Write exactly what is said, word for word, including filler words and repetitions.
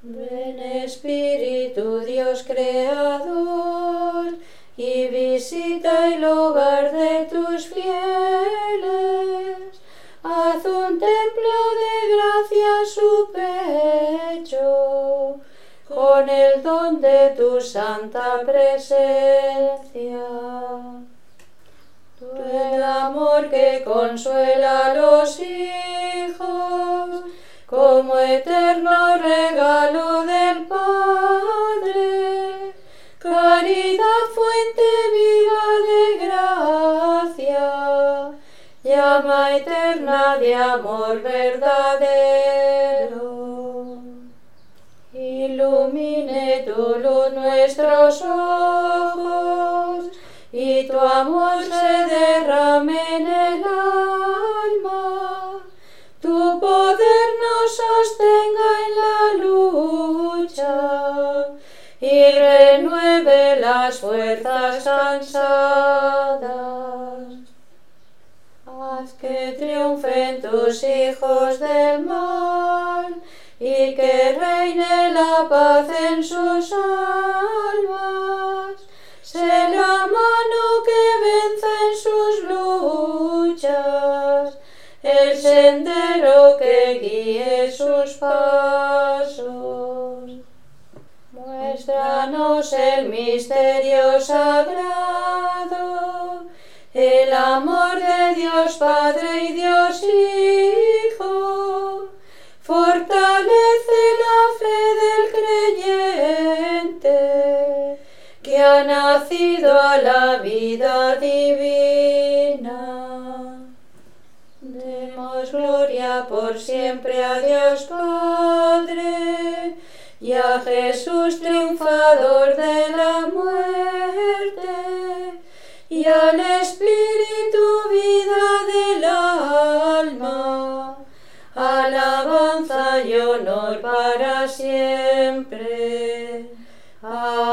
Ven Espíritu Dios Creador, y visita el hogar de tus fieles. Haz un templo de gracia su pecho, con el don de tu santa presencia. Tú el amor que consuela a los hijos, como eterno regalo del Padre, caridad fuente viva de gracia, llama eterna de amor verdadero. Ilumine tu luz nuestros ojos, y tu amor se derrame en el alma. Tu poder nos sostenga en la lucha, y renueve las fuerzas cansadas. Haz que triunfen tus hijos del mal, y que reine la paz en sus almas. Sé la mano que vence en sus luchas, el sendero que guíe sus pasos. Muéstranos el misterio sagrado, el amor de Dios Padre y Dios Hijo. Fortalece la fe del creyente, que ha nacido a la vida divina. Demos gloria por siempre a Dios Padre, y a Jesús triunfador de la muerte, y al Espíritu vida del alma, alabanza y honor para siempre. Amén.